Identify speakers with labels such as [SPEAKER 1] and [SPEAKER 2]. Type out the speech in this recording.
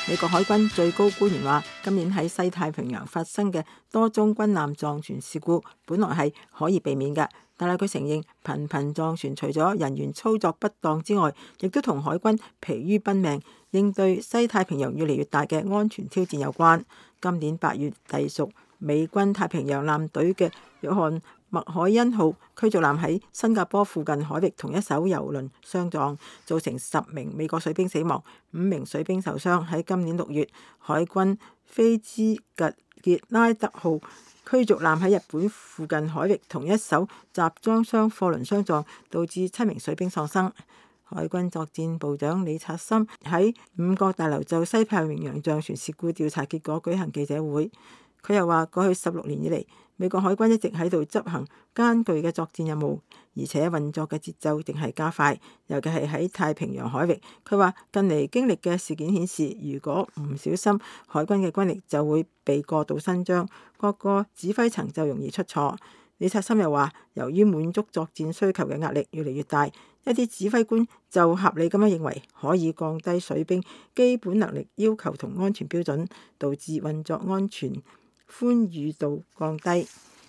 [SPEAKER 1] 美國海軍最高官員話，今年喺西太平洋發生嘅多宗軍艦撞船事故，本來係可以避免嘅，但係佢承認頻頻撞船除咗人員操作不當之外，亦都同海軍疲於奔命應對西太平洋越嚟越大嘅安全挑戰有關。今年8月，隸屬美軍太平洋艦隊嘅約翰麥凱恩號驅逐艦喺新加坡附近海域同一艘郵輪相撞，造成10名美國水兵死亡，5名水兵受傷。喺今年6月，海軍菲茲格傑拉德號驅逐艦喺日本附近海域同一艘集裝箱貨輪相撞，導致7名水兵喪生。海軍作戰部長李察森喺五角大樓就西太平洋撞船事故調查結果舉行記者會。佢又話：過去16年以嚟，美國海軍一直喺度執行艱巨嘅作戰任務，而且運作嘅節奏正係加快，尤其係喺太平洋海域。佢話近嚟經歷嘅事件顯示，如果唔小心，海軍嘅軍力就會被過度伸張，各個指揮層就容易出錯。李察森又話，由於滿足作戰需求嘅壓力越嚟越大，一啲指揮官就合理咁樣認為可以降低水兵基本能力要求同安全標準，導致運作安全寬裕度降低。